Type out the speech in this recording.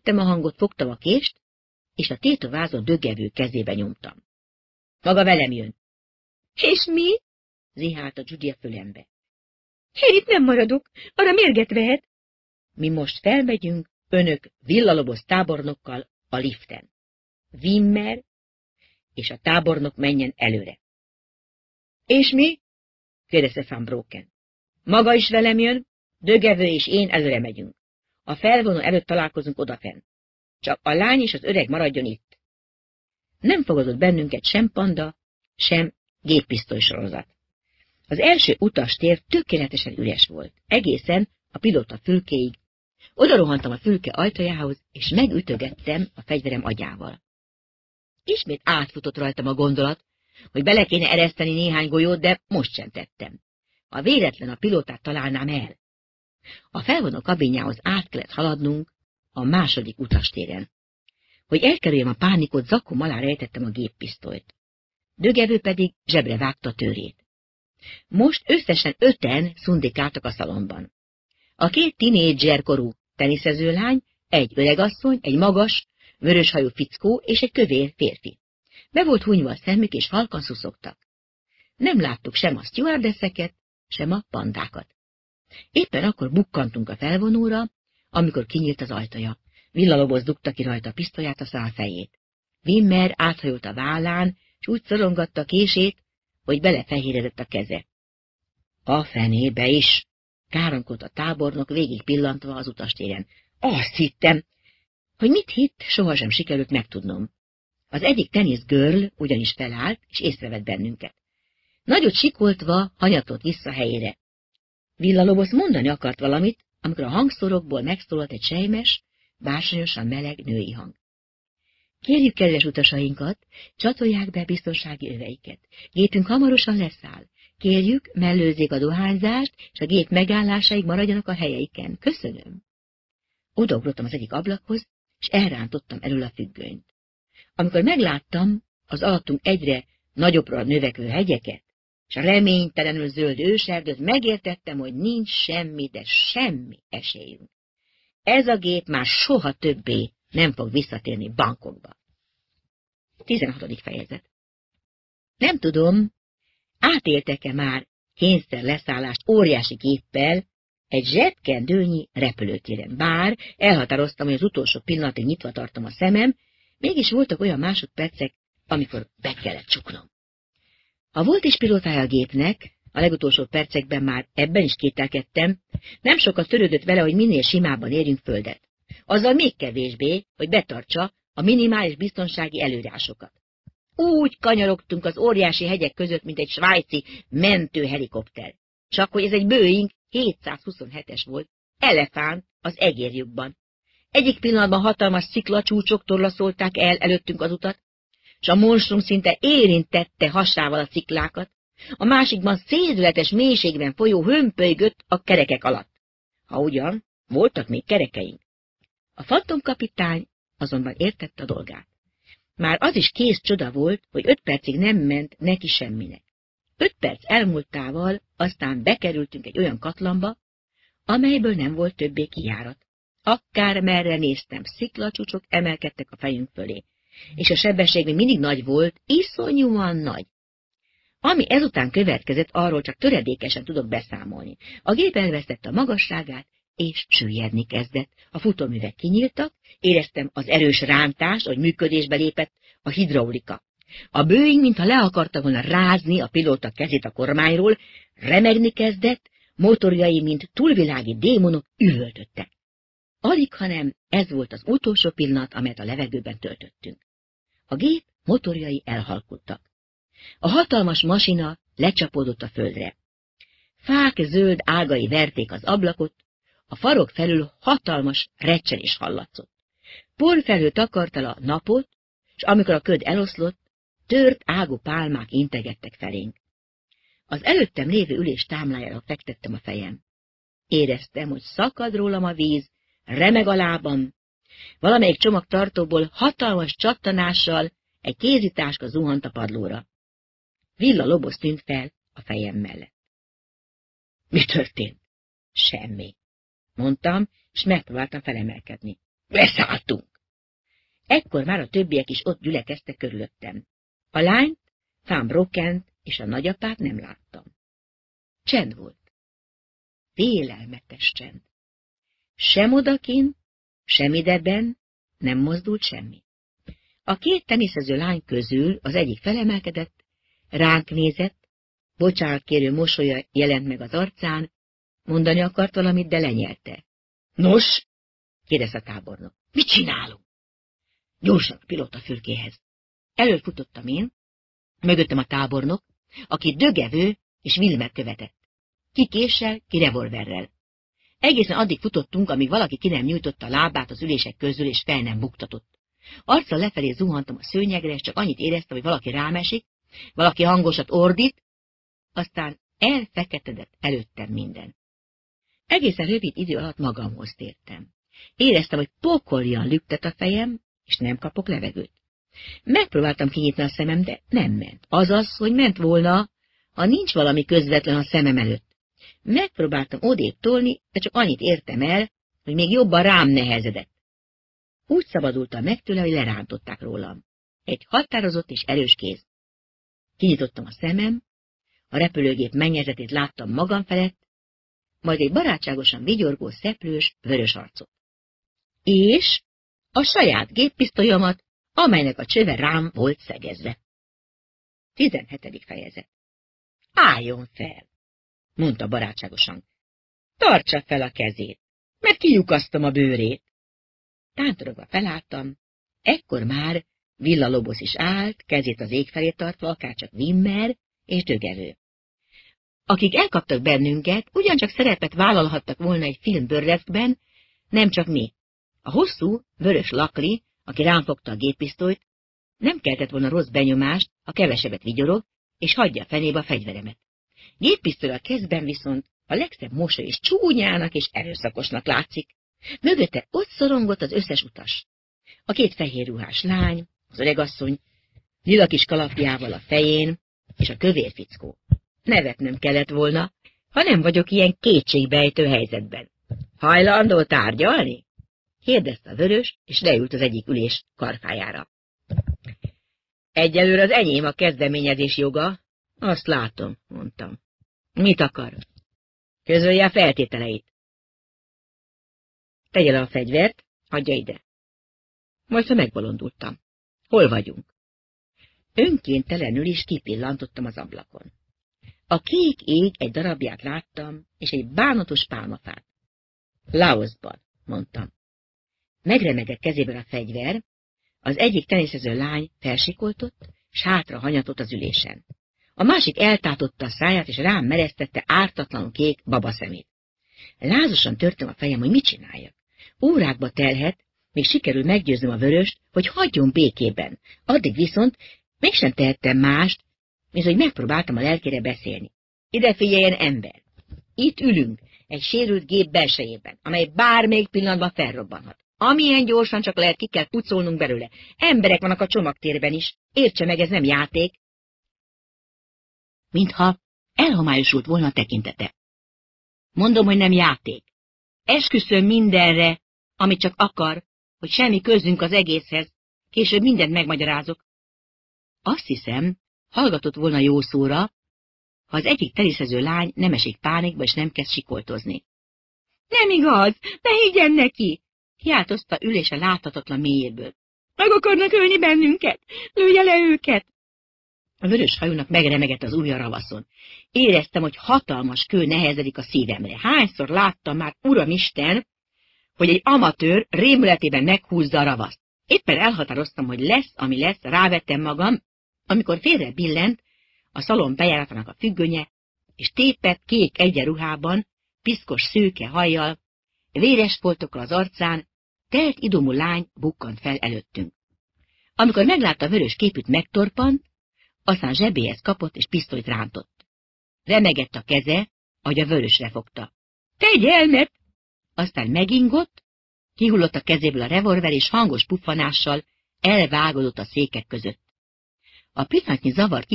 Ismertem a hangot, fogtam a kést, és a tétovázon döggevő kezébe nyomtam. Maga velem jön. És mi? Zihálta Judy a fülembe. Én itt nem maradok, arra mérget vehet. Mi most felmegyünk, önök villaloboz tábornokkal a liften. Wimmer és a tábornok menjen előre. És mi? kérdezte Van Broken. Maga is velem jön, dögevő és én előre megyünk. A felvonó előtt találkozunk odafenn. Csak a lány és az öreg maradjon itt. Nem fogadott bennünket sem panda, sem géppisztolysorozat. Az első utastér tökéletesen üres volt, egészen a pilóta fülkéig. Oda rohantam a fülke ajtajához, és megütögettem a fegyverem agyával. Ismét átfutott rajtam a gondolat, hogy bele kéne ereszteni néhány golyót, de most sem tettem. Ha véletlen a pilótát találnám el. A felvonó kabinjához át kellett haladnunk a második utastéren. Hogy elkerüljem a pánikot, zakkom alá rejtettem a géppisztolyt. Dögevő pedig zsebre vágta tőrét. Most összesen 5-en szundikáltak a szalonban. A 2 tinédzserkorú teniszező lány, egy öregasszony, egy magas, vöröshajú fickó és egy kövér férfi. Be volt hunyva a szemük, és halkan szuszogtak. Nem láttuk sem a stewardesseket, sem a pandákat. Éppen akkor bukkantunk a felvonóra, amikor kinyílt az ajtaja. Villaloboz dugta ki rajta a pisztolyát, a szálfejét. Wimmer áthajolt a vállán, és úgy szorongatta a kését, hogy belefehéredett a keze. A fenébe is! Káromkodt a tábornok, végig pillantva az utastéren. Azt hittem, hogy mit hitt, sohasem sikerült megtudnom. Az egyik teniszgirl ugyanis felállt, és észrevett bennünket. Nagyot sikoltva hanyatott vissza helyére. Villaloboz mondani akart valamit, amikor a hangszorokból megszólalt egy sejmes, bársonyosan meleg női hang. Kérjük kedves utasainkat, csatolják be biztonsági öveiket. Gépünk hamarosan leszáll. Kérjük, mellőzzék a dohányzást, és a gép megállásaig maradjanak a helyeiken. Köszönöm. Odaugrottam az egyik ablakhoz, és elrántottam elől a függönyt. Amikor megláttam az alattunk egyre nagyobbra növekvő hegyeket, és a reménytelenül zöld őserdőt, megértettem, hogy nincs semmi, de semmi esélyünk. Ez a gép már soha többé nem fog visszatérni Bangkokba. 16. fejezet. Nem tudom, átéltek-e már kényszer leszállást óriási géppel egy zsebkendőnyi repülőtéren. Bár elhatároztam, hogy az utolsó pillanatig nyitva tartom a szemem, mégis voltak olyan másodpercek, amikor be kellett csuknom. Ha volt is pilótája a gépnek, a legutolsó percekben már ebben is kételkedtem, nem sokat törődött vele, hogy minél simábban érjünk földet. Azzal még kevésbé, hogy betartsa a minimális biztonsági előírásokat. Úgy kanyarogtunk az óriási hegyek között, mint egy svájci mentőhelikopter. Csak hogy ez egy Boeing 727-es volt, elefánt az egérjukban. Egyik pillanatban hatalmas sziklacsúcsok torlaszolták el előttünk az utat, és a monstrum szinte érintette hasával a sziklákat, a másikban szédületes mélységben folyó hömpölygött a kerekek alatt. Ha ugyan, voltak még kerekeink. A fantomkapitány azonban értette a dolgát. Már az is kész csoda volt, hogy 5 percig nem ment neki semminek. 5 perc elmúltával aztán bekerültünk egy olyan katlamba, amelyből nem volt többé kijárat. Akármerre néztem, sziklacsúcsok emelkedtek a fejünk fölé, és a sebesség még mindig nagy volt, iszonyúan nagy. Ami ezután következett, arról csak töredékesen tudok beszámolni. A gép elvesztette a magasságát, és süllyedni kezdett. A futóművek kinyíltak, éreztem az erős rántást, hogy működésbe lépett a hidraulika. A Boeing, mintha le akarta volna rázni a pilóta kezét a kormányról, remegni kezdett, motorjai, mint túlvilági démonok üvöltöttek. Alighanem ez volt az utolsó pillanat, amelyet a levegőben töltöttünk. A gép motorjai elhalkultak. A hatalmas masina lecsapódott a földre. Fák zöld ágai verték az ablakot, a farok felül hatalmas recsenés hallatszott. Porfelhő takarta el a napot, és amikor a köd eloszlott, tört ágú pálmák integettek felénk. Az előttem lévő ülés támlájára fektettem a fejem. Éreztem, hogy szakad rólam a víz, remeg a lábam. Valamelyik csomagtartóból hatalmas csattanással egy kézitáska zuhant a padlóra. Villaloboz tűnt fel a fejem mellett. Mi történt? Semmi, mondtam, és megpróbáltam felemelkedni. Leszálltunk. Ekkor már a többiek is ott gyülekeztek körülöttem. A lányt, Van Brokent és a nagyapát nem láttam. Csend volt. Félelmetes csend. Sem odakint, sem ideben nem mozdult semmi. A két teniszező lány közül az egyik felemelkedett, ránk nézett, bocsánatkérő mosolya jelent meg az arcán, mondani akart valamit, de lenyelte. Nos, kérdezte a tábornok, mit csinálunk? Gyorsan a pilótafülkéhez. Elől futottam én, mögöttem a tábornok, aki dögevő és Wilmer követett. Ki késsel, ki revolverrel. Egészen addig futottunk, amíg valaki ki nem nyújtotta a lábát az ülések közül, és fel nem buktatott. Arccal lefelé zuhantam a szőnyegre, és csak annyit éreztem, hogy valaki rámesik, valaki hangosat ordít, aztán elfeketedett előttem minden. Egészen rövid idő alatt magamhoz tértem. Éreztem, hogy pokoljan lüktet a fejem, és nem kapok levegőt. Megpróbáltam kinyitni a szemem, de nem ment. Azaz, hogy ment volna, ha nincs valami közvetlen a szemem előtt. Megpróbáltam odébb tolni, de csak annyit értem el, hogy még jobban rám nehezedett. Úgy szabadultam meg tőle, hogy lerántották rólam. Egy határozott és erős kéz. Kinyitottam a szemem, a repülőgép mennyezetét láttam magam felett, majd egy barátságosan vigyorgó, szeplős, vörös arcot. És a saját géppisztolyomat, amelynek a csöve rám volt szegezve. 17. fejezet. Álljon fel, mondta barátságosan. Tartsa fel a kezét, mert kilyukasztom a bőrét. Tántorogva felálltam, ekkor már Villa-Lobos is állt, kezét az ég felé tartva, akárcsak Wimmer és dögevő. Akik elkaptak bennünket, ugyancsak szerepet vállalhattak volna egy film burleszkben, nem csak mi. A hosszú, vörös lakli, aki rám fogta a géppisztolyt, nem keltett volna rossz benyomást, ha kevesebbet vigyorog, és hagyja fenébe a fegyveremet. Géppisztoly a kezben viszont a legszebb mosoly és csúnyának és erőszakosnak látszik. Mögötte ott szorongott az összes utas. A két fehér ruhás lány, az öregasszony, lila kis kalapjával a fején, és a kövér fickó. Nevetnem kellett volna, ha nem vagyok ilyen kétségbejtő helyzetben. Hajlandó tárgyalni? Kérdezte a vörös, és leült az egyik ülés karfájára. Egyelőre az enyém a kezdeményezés joga. Azt látom, mondtam. Mit akar? Közölje a feltételeit. Tegye le a fegyvert, hagyja ide. Majd, ha megbolondultam. Hol vagyunk? Önkéntelenül is kipillantottam az ablakon. A kék ég egy darabját láttam, és egy bánatos pálmafát. Laosban, mondtam. Megremegett kezében a fegyver, az egyik teniszező lány felsikoltott, s hátra hanyatott az ülésen. A másik eltátotta a száját, és rám meresztette ártatlan kék babaszemét. Lázasan törtem a fejem, hogy mit csináljak. Órákba telhet, még sikerül meggyőznöm a vöröst, hogy hagyjon békében. Addig viszont mégsem tehettem mást, mint hogy megpróbáltam a lelkére beszélni. Ide figyeljen, ember! Itt ülünk, egy sérült gép belsejében, amely bármelyik pillanatban felrobbanhat. Amilyen gyorsan csak lehet, ki kell pucolnunk belőle. Emberek vannak a csomagtérben is. Értse meg, ez nem játék. Mintha elhomályosult volna a tekintete. Mondom, hogy nem játék. Esküszöm mindenre, amit csak akar, hogy semmi közünk az egészhez. Később mindent megmagyarázok. Azt hiszem, hallgatott volna jó szóra, ha az egyik teniszező lány nem esik pánikba, és nem kezd sikoltozni. Nem igaz, ne higgyen neki! Kiáltozta ülése láthatatlan mélyéből. Meg akarnak ölni bennünket! Lője le őket! A vörös hajónak megremegett az ujja ravaszon. Éreztem, hogy hatalmas kő nehezedik a szívemre. Hányszor láttam már, Uramisten, hogy egy amatőr rémületében meghúzza a ravaszt. Éppen elhatároztam, hogy lesz, ami lesz, rávettem magam, amikor félre billent a szalon bejáratának a függönye, és tépett kék egyenruhában, piszkos szőke hajjal, véres foltokkal az arcán, telt idomú lány bukkant fel előttünk. Amikor meglátta a vörös képűt, megtorpant, aztán zsebéhez kapott és pisztolyt rántott. Remegett a keze, ahogy a vörösre fogta. Tegy el, mert... Aztán megingott, kihullott a kezéből a revolver, és hangos puffanással elvágódott a székek között. A pillanatnyi zavar